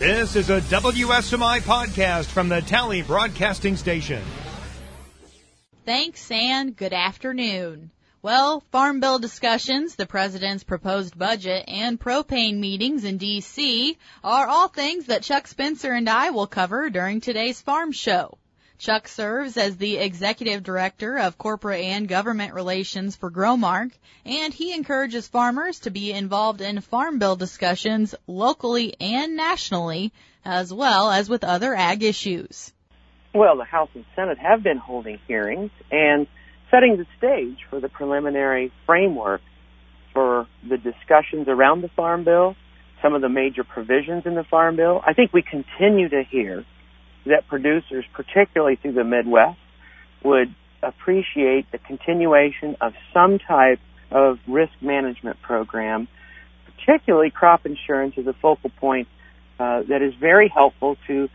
This is a WSMI podcast from the Tally Broadcasting Station. Thanks and good afternoon. Well, Farm Bill discussions, the President's proposed budget, and propane meetings in D.C. are all things that Chuck Spencer and I will cover during today's Farm Show. Chuck serves as the Executive Director of Corporate and Government Relations for Growmark, and he encourages farmers to be involved in Farm Bill discussions locally and nationally, as well as with other ag issues. Well, the House and Senate have been holding hearings and setting the stage for the preliminary framework for the discussions around the Farm Bill, some of the major provisions in the Farm Bill. I think we continue to hear that producers, particularly through the Midwest, would appreciate the continuation of some type of risk management program. Particularly crop insurance is a focal point that is very helpful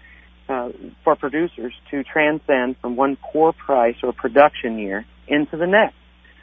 for producers to transcend from one core price or production year into the next.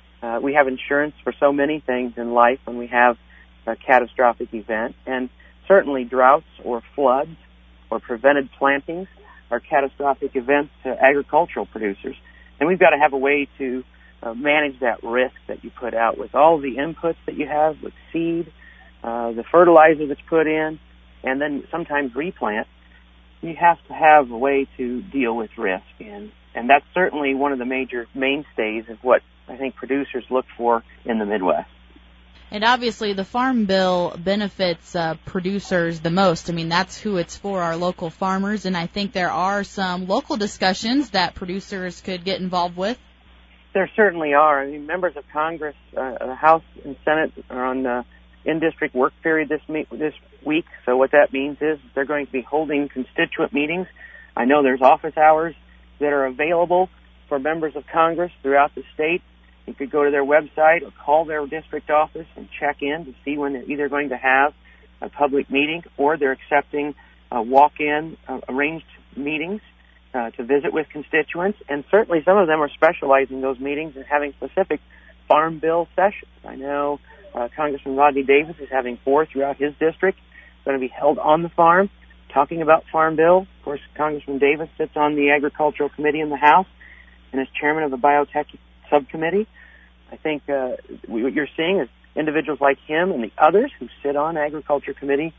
We have insurance for so many things in life when we have a catastrophic event, and certainly droughts or floods or prevented plantings are catastrophic events to agricultural producers. And we've got to have a way to manage that risk that you put out with all the inputs that you have with seed, the fertilizer that's put in, and then sometimes replant. You have to have a way to deal with risk. And that's certainly one of the major mainstays of what I think producers look for in the Midwest. And obviously the Farm Bill benefits producers the most. I mean, that's who it's for, our local farmers, and I think there are some local discussions that producers could get involved with. There certainly are. I mean, members of Congress, the House and Senate are on in-district work period this week, so what that means is they're going to be holding constituent meetings. I know there's office hours that are available for members of Congress throughout the state. You could go to their website or call their district office and check in to see when they're either going to have a public meeting or they're accepting walk-in arranged meetings to visit with constituents. And certainly some of them are specializing those meetings and having specific Farm Bill sessions. I know Congressman Rodney Davis is having 4 throughout his district, going to be held on the farm, talking about Farm Bill. Of course, Congressman Davis sits on the Agricultural Committee in the House and is chairman of the Biotech Subcommittee. I think what you're seeing is individuals like him and the others who sit on Agriculture Committee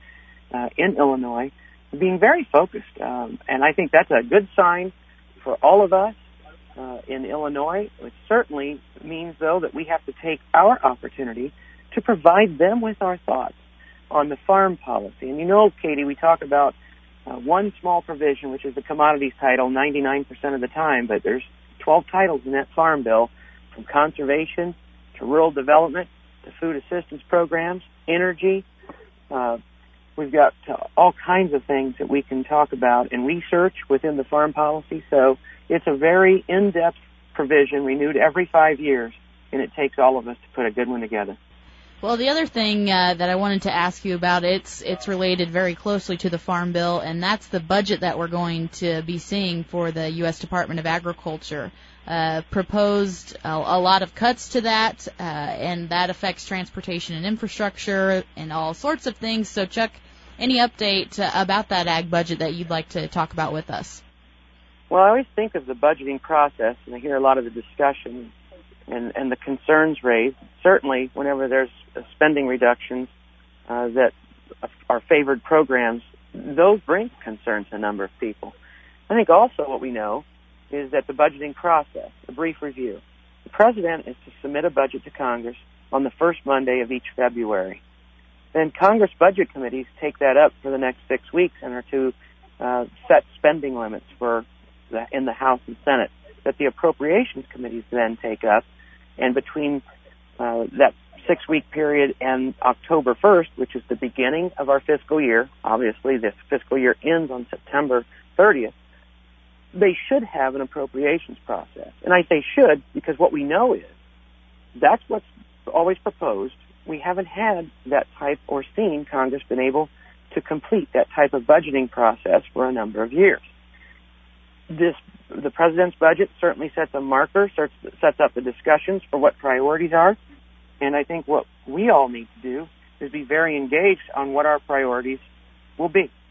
in Illinois being very focused. And I think that's a good sign for all of us in Illinois. It certainly means, though, that we have to take our opportunity to provide them with our thoughts on the farm policy. And you know, Katie, we talk about one small provision, which is the commodities title 99% of the time, but there's 12 titles in that Farm Bill, from conservation to rural development to food assistance programs, energy. We've got all kinds of things that we can talk about and research within the farm policy. So it's a very in-depth provision renewed every 5 years, and it takes all of us to put a good one together. Well, the other thing that I wanted to ask you about, it's related very closely to the Farm Bill, and that's the budget that we're going to be seeing for the U.S. Department of Agriculture. Proposed a lot of cuts to that, and that affects transportation and infrastructure and all sorts of things. So, Chuck, any update about that ag budget that you'd like to talk about with us? Well, I always think of the budgeting process, and I hear a lot of the discussion and the concerns raised. Certainly, whenever there's spending reductions that are favored programs, those bring concerns to a number of people. I think also what we know is that the budgeting process, a brief review, the President is to submit a budget to Congress on the first Monday of each February. Then Congress budget committees take that up for the next 6 weeks and are to set spending limits in the House and Senate that the appropriations committees then take up. And between that 6-week period and October 1st, which is the beginning of our fiscal year, obviously this fiscal year ends on September 30th, they should have an appropriations process. And I say should because what we know is that's what's always proposed. We haven't had that type or seen Congress been able to complete that type of budgeting process for a number of years. The President's budget certainly sets a marker, sets up the discussions for what priorities are. And I think what we all need to do is be very engaged on what our priorities will be.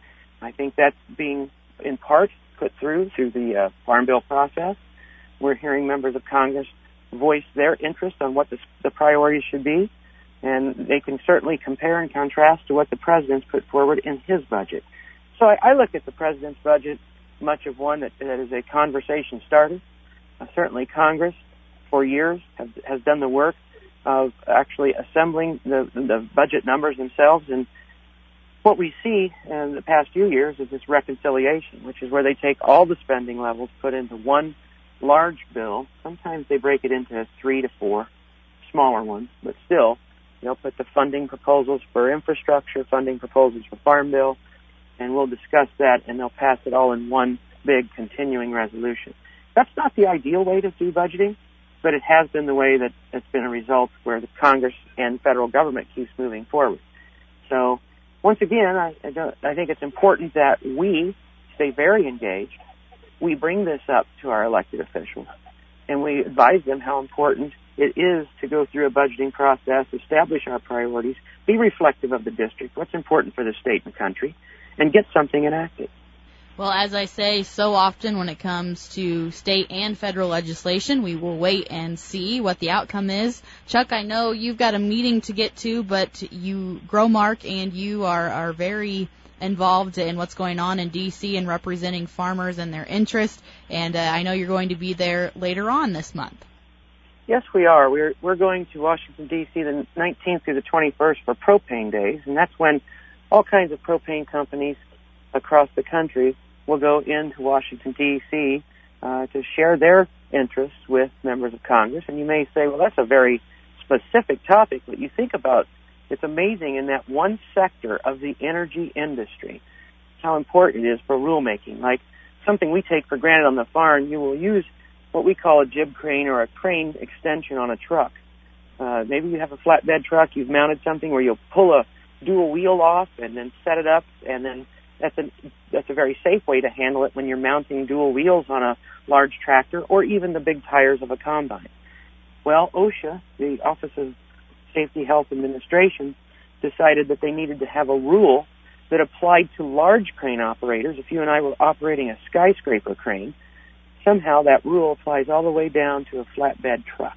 I think that's being, in part, put through the Farm Bill process. We're hearing members of Congress voice their interest on what the priorities should be, and they can certainly compare and contrast to what the president's put forward in his budget. So I look at the president's budget much of one that is a conversation starter. Certainly Congress, for years, has done the work of actually assembling the budget numbers themselves, and what we see in the past few years is this reconciliation, which is where they take all the spending levels, put into one large bill. Sometimes they break it into 3 to 4 smaller ones, but still, they'll put the funding proposals for infrastructure, funding proposals for Farm Bill, and we'll discuss that, and they'll pass it all in one big continuing resolution. That's not the ideal way to do budgeting, but it has been the way that it's been a result where the Congress and federal government keeps moving forward. So, once again, I think it's important that we stay very engaged. We bring this up to our elected officials, and we advise them how important it is to go through a budgeting process, establish our priorities, be reflective of the district, what's important for the state and country, and get something enacted. Well, as I say so often when it comes to state and federal legislation, we will wait and see what the outcome is. Chuck, I know you've got a meeting to get to, but Growmark and you are very involved in what's going on in D.C. and representing farmers and their interest, and I know you're going to be there later on this month. Yes, we are. We're going to Washington, D.C. the 19th through the 21st for Propane Days, and that's when all kinds of propane companies across the country will go into Washington, D.C. To share their interests with members of Congress. And you may say, well, that's a very specific topic, but you think about it's amazing in that one sector of the energy industry how important it is for rulemaking. Like something we take for granted on the farm, you will use what we call a jib crane or a crane extension on a truck. Maybe you have a flatbed truck, you've mounted something where you'll pull a dual wheel off and then set it up, and then that's a very safe way to handle it when you're mounting dual wheels on a large tractor or even the big tires of a combine. Well, OSHA, the Office of Safety Health Administration, decided that they needed to have a rule that applied to large crane operators. If you and I were operating a skyscraper crane, somehow that rule applies all the way down to a flatbed truck.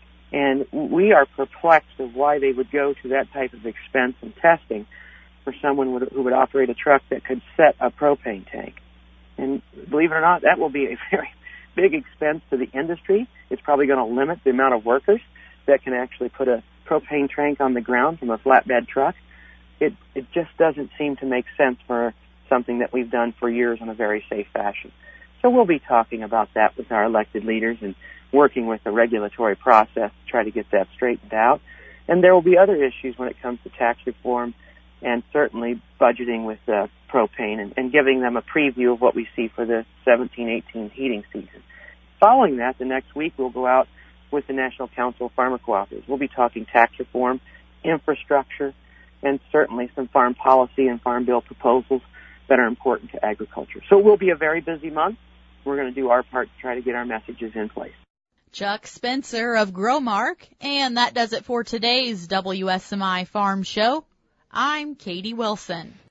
And we are perplexed of why they would go to that type of expense and testing for someone who would operate a truck that could set a propane tank. And believe it or not, that will be a very big expense to the industry. It's probably going to limit the amount of workers that can actually put a propane tank on the ground from a flatbed truck. It just doesn't seem to make sense for something that we've done for years in a very safe fashion. So we'll be talking about that with our elected leaders and working with the regulatory process to try to get that straightened out. And there will be other issues when it comes to tax reform and certainly budgeting with propane and giving them a preview of what we see for the 17-18 heating season. Following that, the next week we'll go out with the National Council of Farmer Cooperatives. We'll be talking tax reform, infrastructure, and certainly some farm policy and farm bill proposals that are important to agriculture. So it will be a very busy month. We're going to do our part to try to get our messages in place. Chuck Spencer of Growmark, and that does it for today's WSMI Farm Show. I'm Katie Wilson.